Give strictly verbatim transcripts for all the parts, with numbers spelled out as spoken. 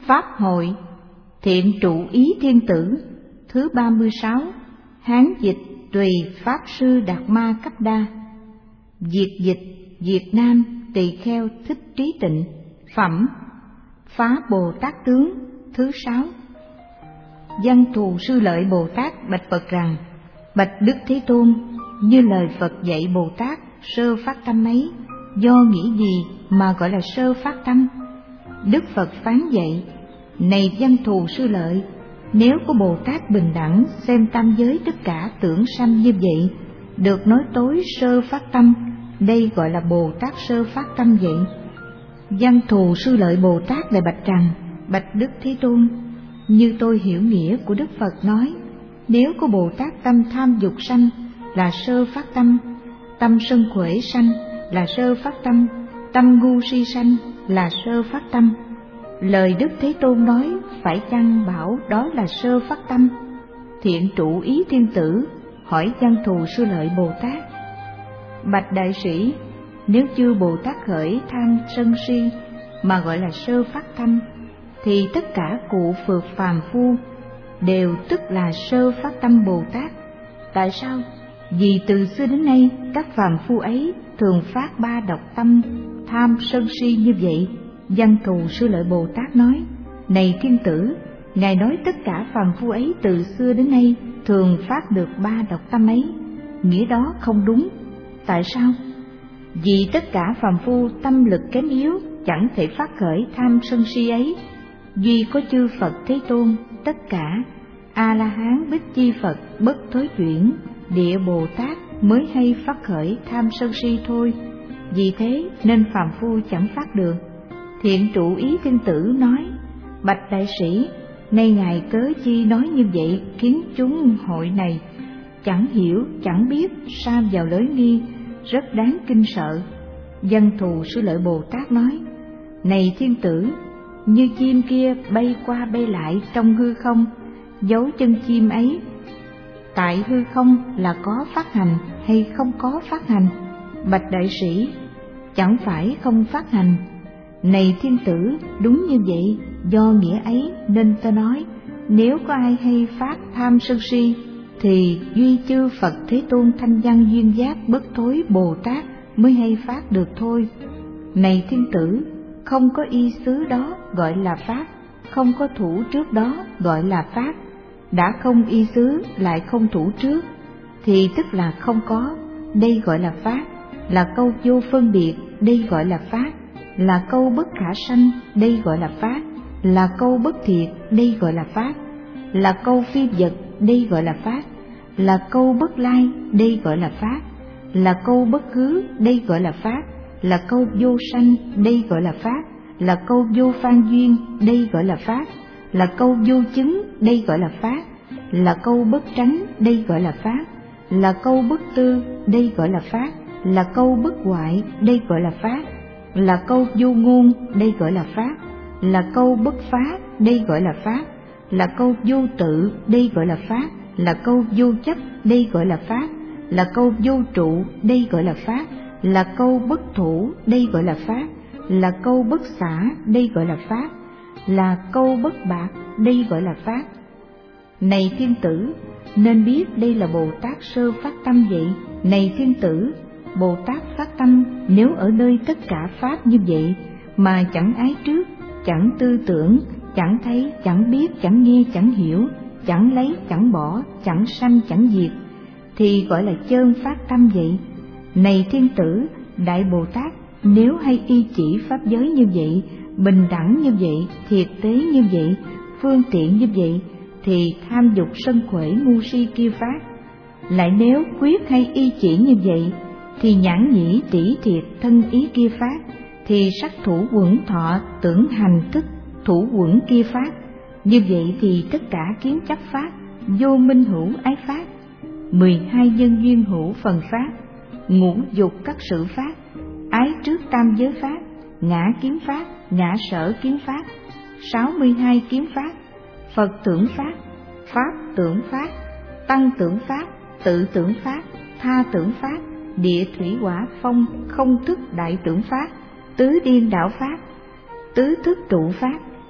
Pháp hội Thiện trụ ý thiên tử thứ ba mươi sáu. Hán dịch tùy Pháp sư Đạt Ma Cấp Đa. Việt dịch Việt Nam Tỳ Kheo Thích Trí Tịnh. Phẩm Phá Bồ Tát Tướng thứ sáu. Văn Thù Sư Lợi Bồ Tát bạch Phật rằng: Bạch Đức Thế Tôn, như lời Phật dạy Bồ Tát sơ phát tâm ấy, do nghĩ gì mà gọi là sơ phát tâm? Đức Phật phán dạy: Này Văn Thù Sư Lợi, nếu có Bồ Tát bình đẳng xem tam giới tất cả tưởng sanh như vậy, được nói tối sơ phát tâm, đây gọi là Bồ Tát sơ phát tâm vậy. Văn Thù Sư Lợi Bồ Tát lại bạch rằng: Bạch Đức Thế Tôn, như tôi hiểu nghĩa của Đức Phật nói, nếu có Bồ Tát tâm tham dục sanh là sơ phát tâm, tâm sân khởi sanh là sơ phát tâm, tâm ngu si sanh là sơ phát tâm. Lời Đức Thế Tôn nói phải chăng bảo đó là sơ phát tâm? Thiện trụ ý thiên tử hỏi Văn Thù Sư Lợi Bồ Tát: Bạch đại sĩ, nếu chư Bồ Tát khởi tham sân si mà gọi là sơ phát tâm, thì tất cả cụ phược phàm phu đều tức là sơ phát tâm Bồ Tát. Tại sao? Vì từ xưa đến nay các phàm phu ấy thường phát ba độc tâm tham sân si như vậy. Văn Thù Sư Lợi Bồ Tát nói: Này thiên tử, ngài nói tất cả phàm phu ấy từ xưa đến nay thường phát được ba độc tâm ấy, nghĩa đó không đúng. Tại sao? Vì tất cả phàm phu tâm lực kém yếu chẳng thể phát khởi tham sân si ấy. Duy có chư Phật Thế Tôn, tất cả A La Hán Bích Chi Phật bất thối chuyển địa Bồ Tát mới hay phát khởi tham sân si thôi. Vì thế nên phàm phu chẳng phát được. Thiện trụ ý thiên tử nói: Bạch đại sĩ, nay ngài cớ chi nói như vậy, khiến chúng hội này chẳng hiểu chẳng biết, sa vào lối nghi, rất đáng kinh sợ. Văn Thù Sư Lợi Bồ Tát nói: Này thiên tử, như chim kia bay qua bay lại trong hư không, dấu chân chim ấy tại hư không là có phát hành hay không có phát hành? Bạch đại sĩ, chẳng phải không phát hành. Này thiên tử, đúng như vậy, do nghĩa ấy nên ta nói, nếu có ai hay phát tham sân si, thì duy chư Phật Thế Tôn thanh văn duyên giác bất thối Bồ Tát mới hay phát được thôi. Này thiên tử, không có y xứ đó gọi là phát, không có thủ trước đó gọi là phát. Đã không y xứ lại không thủ trước, thì tức là không có, đây gọi là phát. Là câu vô phân biệt, đây gọi là phát. Là câu bất khả sanh, đây gọi là phát. Là câu bất thiệt, đây gọi là phát. Là câu phi vật, đây gọi là phát. Là câu bất lai, đây gọi là phát. Là câu bất hứa, đây gọi là phát. Là câu vô sanh, đây gọi là phát. Là câu vô phan duyên, đây gọi là phát. Là câu vô chứng, đây gọi là phát. Là câu bất tránh, đây gọi là phát. Là câu bất tư, đây gọi là phát. Là câu bất hoại, đây gọi là phát. Là câu vô ngôn, đây gọi là phát. Là câu bất phá, đây gọi là phát. Là câu vô tự, đây gọi là phát. Là câu vô chấp, đây gọi là phát. Là câu vô trụ, đây gọi là phát. Là câu bất thủ, đây gọi là phát. Là câu bất xả, đây gọi là phát. Là câu bất bạc, đây gọi là phát. Này thiên tử, nên biết đây là Bồ Tát sơ phát tâm vậy. Này thiên tử, Bồ Tát phát tâm nếu ở nơi tất cả pháp như vậy mà chẳng ái trước, chẳng tư tưởng, chẳng thấy, chẳng biết, chẳng nghe, chẳng hiểu, chẳng lấy, chẳng bỏ, chẳng sanh, chẳng diệt, thì gọi là chơn phát tâm vậy. Này thiên tử, Đại Bồ Tát nếu hay y chỉ pháp giới như vậy, bình đẳng như vậy, thiệt tế như vậy, phương tiện như vậy, thì tham dục sân khởi ngu si kia phát. Lại nếu quyết hay y chỉ như vậy, thì nhãn nhĩ tỷ thiệt thân ý kia phát, thì sắc thủ quẩn thọ tưởng hành thức thủ quẩn kia phát. Như vậy thì tất cả kiến chấp phát, vô minh hữu ái phát, mười hai nhân duyên hữu phần phát, ngũ dục các sự phát, ái trước tam giới phát, ngã kiến phát, ngã sở kiến phát, sáu mươi hai kiến phát, Phật tưởng phát, pháp tưởng phát, tăng tưởng phát, tự tưởng phát, tha tưởng phát, địa thủy hỏa phong không thức đại tưởng phát, tứ điên đảo phát, tứ thức trụ phát,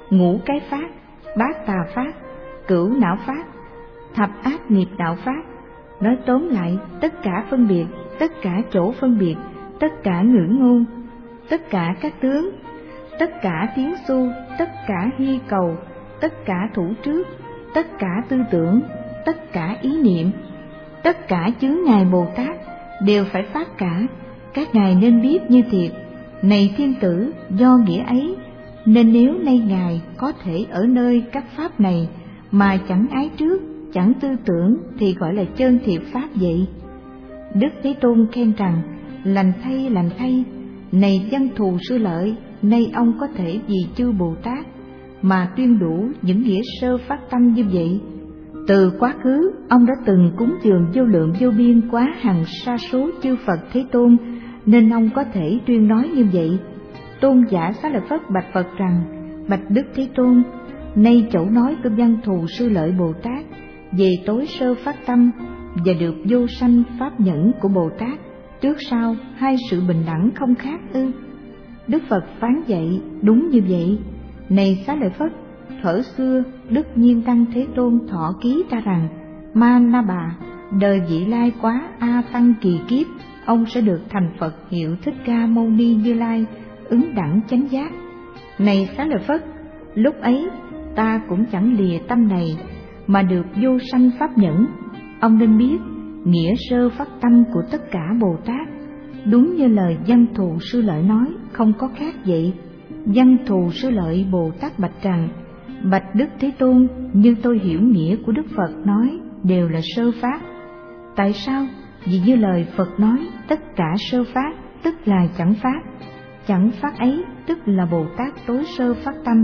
ngũ cái pháp, bát tà pháp, cửu não pháp, thập ác nghiệp đạo pháp. Nói tóm lại, tất cả phân biệt, tất cả chỗ phân biệt, tất cả ngữ ngôn, tất cả các tướng, tất cả tiếng xu, tất cả hy cầu, tất cả thủ trước, tất cả tư tưởng, tất cả ý niệm, tất cả chướng ngài Bồ Tát đều phải phát cả. Các ngài nên biết như thiệt, này thiên tử, do nghĩa ấy nên nếu nay ngài có thể ở nơi các pháp này mà chẳng ái trước, chẳng tư tưởng thì gọi là chân thiệt pháp vậy. Đức Thế Tôn khen rằng, lành thay, lành thay, này văn thù sư lợi, nay ông có thể vì chư Bồ Tát mà tuyên đủ những nghĩa sơ phát tâm như vậy. Từ quá khứ, ông đã từng cúng dường vô lượng vô biên quá hằng sa số chư Phật Thế Tôn, nên ông có thể tuyên nói như vậy. Tôn giả Xá Lợi Phất bạch Phật rằng, bạch Đức Thế Tôn, nay chỗ nói của văn thù sư lợi Bồ Tát về tối sơ phát tâm và được vô sanh pháp nhẫn của Bồ Tát, trước sau hai sự bình đẳng không khác ư? Đức Phật phán dạy, đúng như vậy. Này Xá Lợi Phất, thuở xưa Đức Nhiên Tăng Thế Tôn thọ ký ta rằng, Ma Na Bà, đời vị lai quá A Tăng kỳ kiếp, ông sẽ được thành Phật hiệu Thích Ca Mâu Ni Như Lai, ứng đẳng chánh giác. Này Xá Lợi Phất, lúc ấy ta cũng chẳng lìa tâm này mà được vô sanh pháp nhẫn. Ông nên biết nghĩa sơ phát tâm của tất cả Bồ Tát, đúng như lời văn thù sư lợi nói, không có khác vậy. Văn thù sư lợi Bồ Tát bạch rằng, bạch Đức Thế Tôn, như tôi hiểu nghĩa của Đức Phật nói đều là sơ pháp. Tại sao? Vì như lời Phật nói, tất cả sơ pháp tức là chẳng pháp, chẳng pháp ấy tức là Bồ Tát tối sơ phát tâm.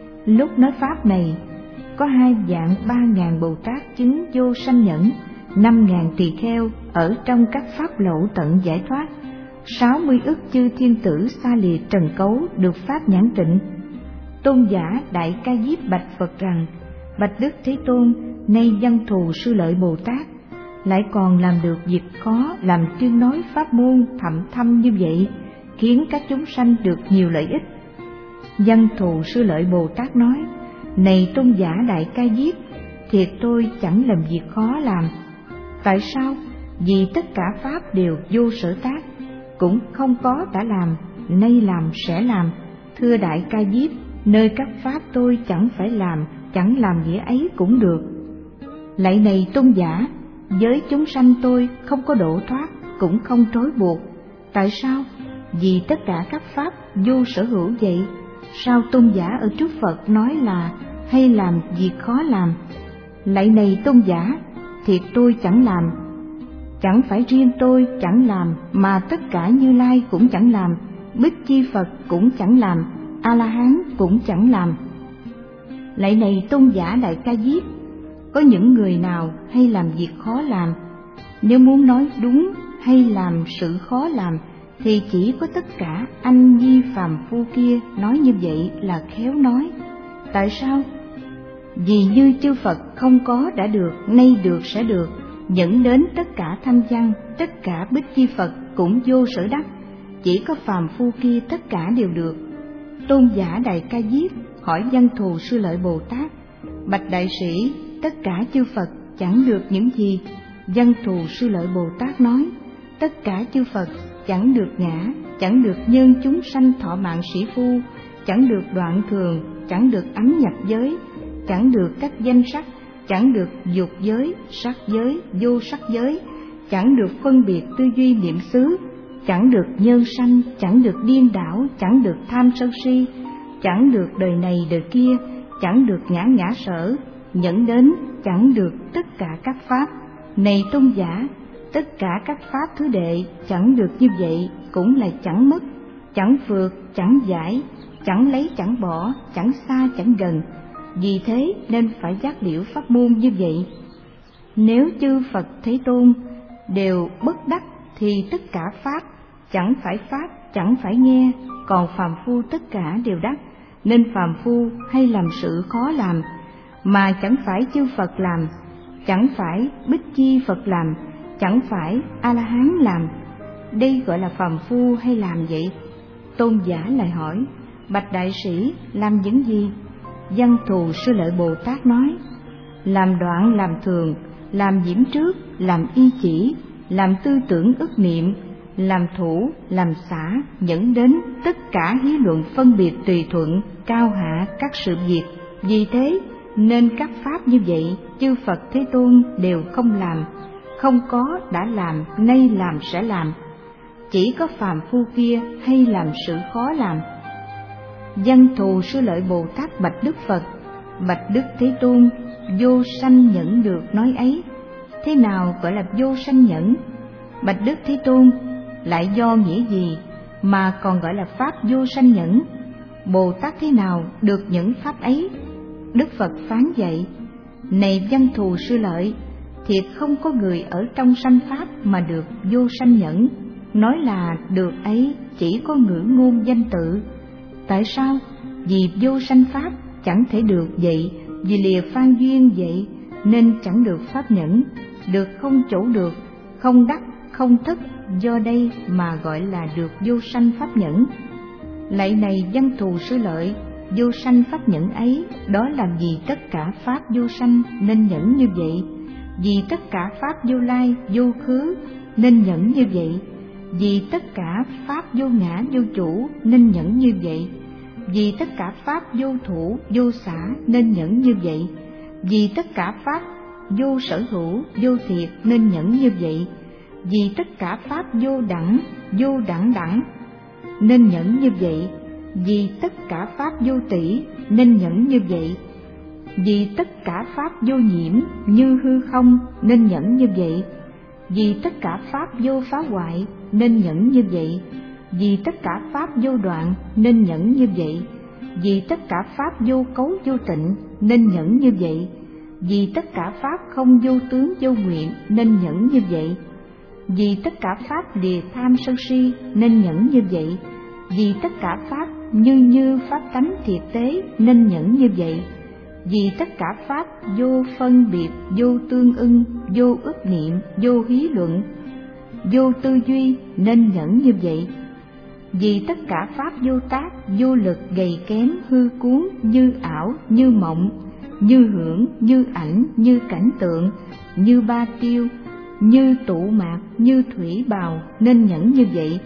Lúc nói pháp này, có hai vạn ba ngàn Bồ Tát chứng vô sanh nhẫn, năm ngàn tỳ kheo ở trong các pháp lậu tận giải thoát, sáu mươi ức chư thiên tử xa lìa trần cấu được pháp nhãn tịnh. Tôn giả Đại Ca Diếp bạch Phật rằng, bạch Đức Thế Tôn, nay văn thù sư lợi Bồ Tát lại còn làm được việc khó, làm tuyên nói pháp môn thậm thâm như vậy, khiến các chúng sanh được nhiều lợi ích. Văn thù sư lợi Bồ Tát nói, này tôn giả Đại Ca Diếp, thiệt tôi chẳng làm việc khó làm. Tại sao? Vì tất cả pháp đều vô sở tác, cũng không có đã làm, nay làm sẽ làm. Thưa Đại Ca Diếp, nơi các pháp tôi chẳng phải làm, chẳng làm nghĩa ấy cũng được. Lạy này tôn giả, giới chúng sanh tôi không có độ thoát, cũng không trói buộc. Tại sao? Vì tất cả các pháp vô sở hữu vậy. Sao tôn giả ở trước Phật nói là hay làm việc khó làm? Lạy này tôn giả, thiệt tôi chẳng làm. Chẳng phải riêng tôi chẳng làm, mà tất cả Như Lai cũng chẳng làm, Bích Chi Phật cũng chẳng làm, A-la-hán cũng chẳng làm. Lạy này tôn giả Đại Ca Diếp, có những người nào hay làm việc khó làm? Nếu muốn nói đúng hay làm sự khó làm, thì chỉ có tất cả anh di phàm phu kia nói như vậy là khéo nói. Tại sao? Vì như chư Phật không có đã được, nay được sẽ được, dẫn đến tất cả thanh văn, tất cả Bích Chi Phật cũng vô sở đắc, chỉ có phàm phu kia tất cả đều được. Tôn giả Đại Ca Diếp hỏi văn thù sư lợi Bồ Tát, bạch đại sĩ, tất cả chư Phật chẳng được những gì? Văn thù sư lợi Bồ Tát nói, tất cả chư Phật chẳng được ngã, chẳng được nhân chúng sanh thọ mạng sĩ phu, chẳng được đoạn thường, chẳng được ấm nhập giới, chẳng được các danh sắc, chẳng được dục giới, sắc giới, vô sắc giới, chẳng được phân biệt tư duy niệm xứ, chẳng được nhân sanh, chẳng được điên đảo, chẳng được tham sân si, chẳng được đời này đời kia, chẳng được ngã ngã sở, dẫn đến chẳng được tất cả các pháp. Này tôn giả, tất cả các pháp thứ đệ chẳng được như vậy cũng là chẳng mất, chẳng vượt, chẳng giải, chẳng lấy chẳng bỏ, chẳng xa chẳng gần. Vì thế nên phải giác liễu pháp môn như vậy. Nếu chư Phật Thế Tôn đều bất đắc thì tất cả pháp chẳng phải pháp, chẳng phải nghe, còn phàm phu tất cả đều đắc, nên phàm phu hay làm sự khó làm, mà chẳng phải chư Phật làm, chẳng phải Bích Chi Phật làm, chẳng phải A-la-hán làm. Đây gọi là phàm phu hay làm vậy? Tôn giả lại hỏi, bạch đại sĩ, làm những gì? Văn Thù Sư Lợi Bồ Tát nói: làm đoạn làm thường, làm diễm trước, làm y chỉ, làm tư tưởng ức niệm, làm thủ, làm xả, dẫn đến tất cả hí luận phân biệt tùy thuận, cao hạ các sự việc. Vì thế nên các pháp như vậy chư Phật Thế Tôn đều không làm, không có đã làm, nay làm sẽ làm. Chỉ có phàm phu kia hay làm sự khó làm. Văn Thù Sư Lợi Bồ Tát bạch Đức Phật: bạch Đức Thế Tôn, vô sanh nhẫn được nói ấy, thế nào gọi là vô sanh nhẫn? Bạch Đức Thế Tôn, lại do nghĩa gì mà còn gọi là pháp vô sanh nhẫn? Bồ Tát thế nào được những pháp ấy? Đức Phật phán dạy: này Văn Thù Sư Lợi, thiệt không có người ở trong sanh pháp mà được vô sanh nhẫn. Nói là được ấy chỉ có ngữ ngôn danh tự. Tại sao? Vì vô sanh pháp chẳng thể được vậy, vì lìa phan duyên vậy nên chẳng được pháp nhẫn. Được không chỗ được, không đắc, không thức, do đây mà gọi là được vô sanh pháp nhẫn. Lạy này Văn Thù Sư Lợi, vô sanh pháp nhẫn ấy, đó là vì tất cả pháp vô sanh nên nhẫn như vậy, vì tất cả pháp vô lai vô khứ nên nhẫn như vậy, vì tất cả pháp vô ngã vô chủ nên nhẫn như vậy, vì tất cả pháp vô thủ vô xả nên nhẫn như vậy, vì tất cả pháp vô sở hữu vô thiệt nên nhẫn như vậy, vì tất cả pháp vô đẳng vô đẳng đẳng nên nhẫn như vậy, vì tất cả pháp vô tỷ nên nhẫn như vậy, vì tất cả pháp vô nhiễm như hư không nên nhẫn như vậy, vì tất cả pháp vô phá hoại nên nhẫn như vậy, vì tất cả pháp vô đoạn nên nhẫn như vậy, vì tất cả pháp vô cấu vô tịnh nên nhẫn như vậy, vì tất cả pháp không vô tướng vô nguyện nên nhẫn như vậy, vì tất cả pháp lìa tham sân si nên nhẫn như vậy, vì tất cả pháp như như pháp tánh thiệt tế nên nhẫn như vậy, vì tất cả pháp vô phân biệt vô tương ưng vô ức niệm vô hí luận vô tư duy nên nhẫn như vậy, vì tất cả pháp vô tác vô lực gầy kém hư cuốn như ảo như mộng như hưởng như ảnh như cảnh tượng như ba tiêu như tụ mạc như thủy bào nên nhẫn như vậy.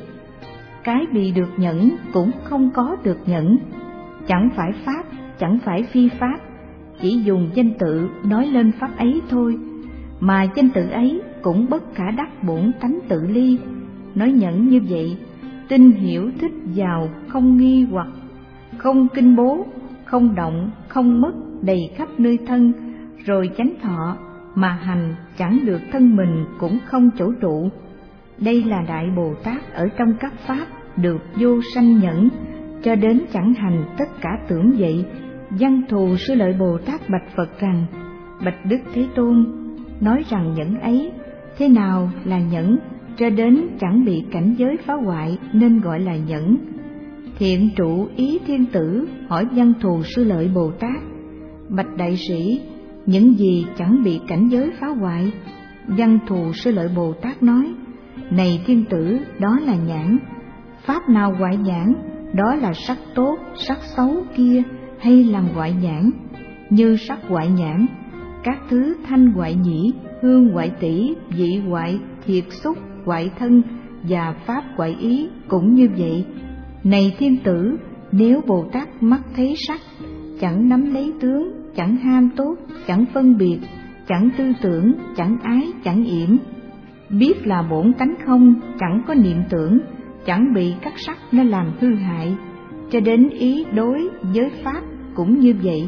Cái bị được nhẫn cũng không có được nhẫn, chẳng phải pháp chẳng phải phi pháp, chỉ dùng danh tự nói lên pháp ấy thôi, mà danh tự ấy cũng bất khả đắc bổn tánh tự ly. Nói nhẫn như vậy, tin hiểu thích vào không nghi hoặc, không kinh bố, không động, không mất, đầy khắp nơi thân, rồi chánh thọ mà hành chẳng được thân mình cũng không chỗ trụ. Đây là Đại Bồ Tát ở trong các pháp được vô sanh nhẫn, cho đến chẳng hành tất cả tưởng vậy. Văn Thù Sư Lợi Bồ Tát bạch Phật rằng: bạch Đức Thế Tôn, nói rằng nhẫn ấy, thế nào là nhẫn, cho đến chẳng bị cảnh giới phá hoại nên gọi là nhẫn. Thiện trụ ý thiên tử hỏi Văn Thù Sư Lợi Bồ Tát: bạch đại sĩ, những gì chẳng bị cảnh giới phá hoại? Văn Thù Sư Lợi Bồ Tát nói: này thiên tử, đó là nhãn. Pháp nào hoại nhãn? Đó là sắc tốt, sắc xấu kia hay làm hoại nhãn? Như sắc hoại nhãn, các thứ thanh hoại nhĩ, hương hoại tỷ, vị hoại thiệt xúc, hoại thân và pháp hoại ý cũng như vậy. Này thiên tử, nếu Bồ Tát mắt thấy sắc, chẳng nắm lấy tướng, chẳng ham tốt, chẳng phân biệt, chẳng tư tưởng, chẳng ái, chẳng yểm, biết là bổn tánh không, chẳng có niệm tưởng, chẳng bị các sắc nên làm hư hại, cho đến ý đối với pháp cũng như vậy.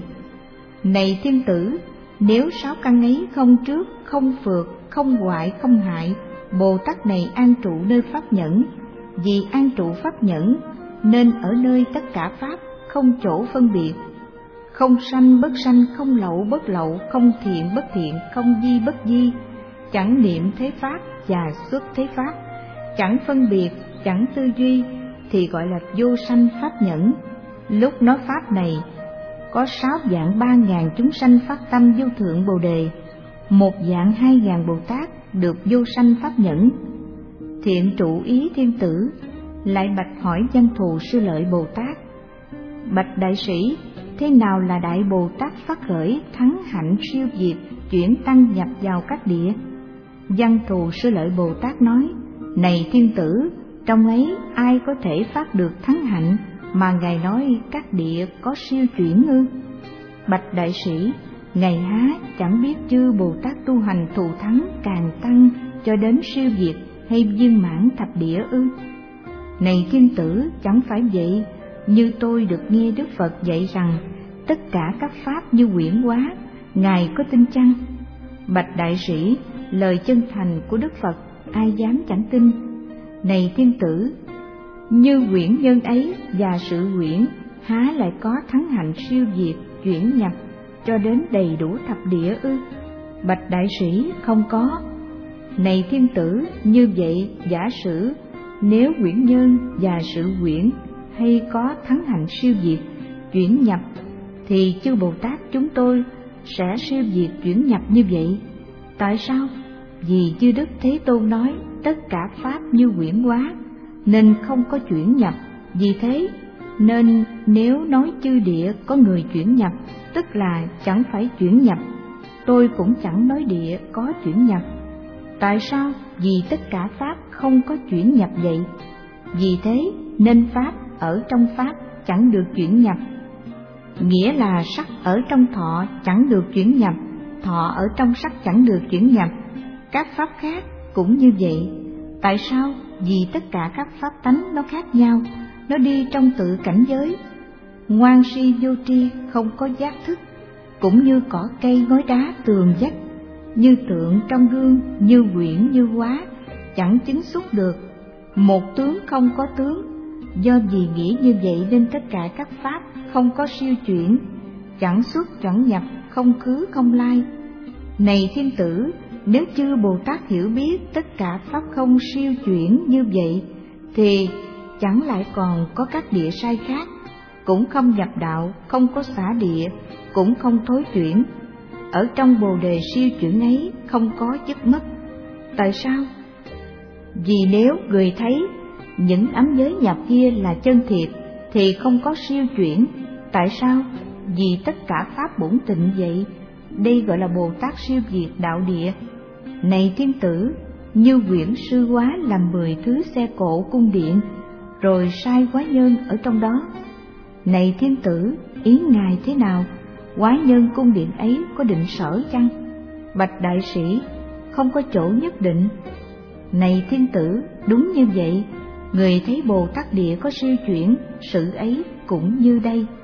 Này thiên tử, nếu sáu căn ấy không trước, không phượt, không hoại, không hại, Bồ Tát này an trụ nơi pháp nhẫn. Vì an trụ pháp nhẫn nên ở nơi tất cả pháp không chỗ phân biệt, không sanh bất sanh, không lậu bất lậu, không thiện bất thiện, không di bất di, chẳng niệm thế pháp và xuất thế pháp, chẳng phân biệt, chẳng tư duy, thì gọi là vô sanh pháp nhẫn. Lúc nói pháp này, có sáu vạn ba ngàn chúng sanh phát tâm vô thượng bồ đề, một vạn hai ngàn Bồ Tát được vô sanh pháp nhẫn. Thiện trụ ý thiên tử lại bạch hỏi Văn Thù Sư Lợi Bồ Tát: bạch đại sĩ, thế nào là Đại Bồ Tát phát khởi thắng hạnh siêu diệt, chuyển tăng nhập vào các địa? Văn Thù Sư Lợi Bồ Tát nói: này thiên tử, trong ấy ai có thể phát được thắng hạnh mà ngài nói các địa có siêu chuyển ư? Bạch đại sĩ, ngài há chẳng biết chư Bồ Tát tu hành thù thắng càng tăng cho đến siêu diệt hay viên mãn thập địa ư? Này thiên tử, chẳng phải vậy. Như tôi được nghe Đức Phật dạy rằng tất cả các pháp như huyễn hóa, ngài có tin chăng? Bạch đại sĩ, lời chân thành của Đức Phật ai dám chẳng tin. Này thiên tử, như huyễn nhân ấy và sự huyễn há lại có thắng hạnh siêu diệt, chuyển nhập cho đến đầy đủ thập địa ư? Bạch đại sĩ, không có. Này thiên tử, như vậy giả sử nếu huyễn nhân và sự huyễn hay có thắng hạnh siêu diệt, chuyển nhập, thì chư Bồ Tát chúng tôi sẽ siêu diệt chuyển nhập như vậy. Tại sao? Vì chư Đức Thế Tôn nói tất cả pháp như huyễn hóa, nên không có chuyển nhập. Vì thế nên nếu nói chư địa có người chuyển nhập, tức là chẳng phải chuyển nhập. Tôi cũng chẳng nói địa có chuyển nhập. Tại sao? Vì tất cả pháp không có chuyển nhập vậy. Vì thế nên pháp ở trong pháp chẳng được chuyển nhập. Nghĩa là sắc ở trong thọ chẳng được chuyển nhập, thọ ở trong sắc chẳng được chuyển nhập. Các pháp khác cũng như vậy. Tại sao? Vì tất cả các pháp tánh nó khác nhau, nó đi trong tự cảnh giới. Ngoan si vô tri không có giác thức, cũng như cỏ cây ngói đá tường vách, như tượng trong gương, như huyễn như hóa, chẳng chứng xuất được. Một tướng không có tướng. Do vì nghĩ như vậy nên tất cả các pháp không có siêu chuyển, chẳng xuất chẳng nhập, không khứ không lai. Này thiên tử, nếu chư Bồ Tát hiểu biết tất cả pháp không siêu chuyển như vậy, thì chẳng lại còn có các địa sai khác, cũng không nhập đạo, không có xả địa, cũng không thối chuyển. Ở trong Bồ Đề siêu chuyển ấy không có dứt mất. Tại sao? Vì nếu người thấy những ấm giới nhập kia là chân thiệt thì không có siêu chuyển. Tại sao? Vì tất cả pháp bổn tịnh vậy. Đây gọi là Bồ Tát siêu diệt đạo địa. Này thiên tử, như quyển sư hóa làm mười thứ xe cộ cung điện, rồi sai quá nhân ở trong đó. Này thiên tử, ý ngài thế nào? Quá nhân cung điện ấy có định sở chăng? Bạch đại sĩ, không có chỗ nhất định. Này thiên tử, đúng như vậy. Người thấy Bồ Tát địa có siêu chuyển, sự ấy cũng như đây.